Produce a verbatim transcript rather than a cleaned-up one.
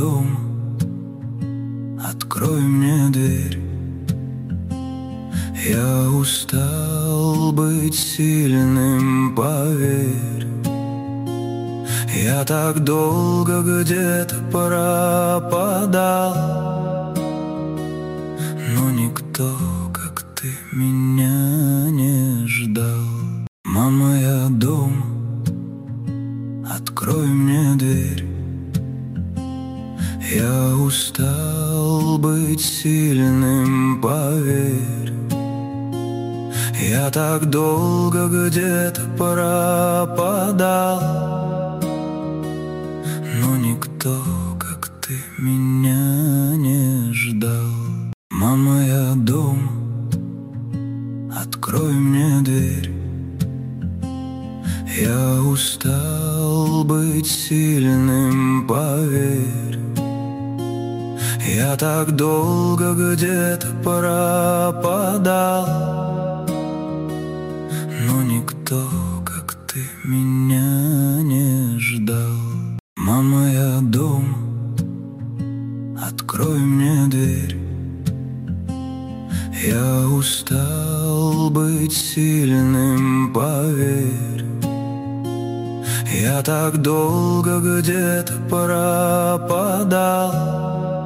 дома, открой мне дверь. Я устал быть сильным, поверь. Я так долго где-то пропадал, но никто, как ты, меня не ждал. Мама, я дома, открой мне дверь. Я устал быть сильным, поверь. Я так долго где-то пропадал, но никто, как ты, меня не ждал. Мама, я дома, открой мне дверь. Я устал быть сильным, поверь. Я так долго где-то пропадал, но никто, как ты, меня не ждал. Мама, я дома, открой мне дверь. Я устал быть сильным, поверь. Я так долго где-то пропадал,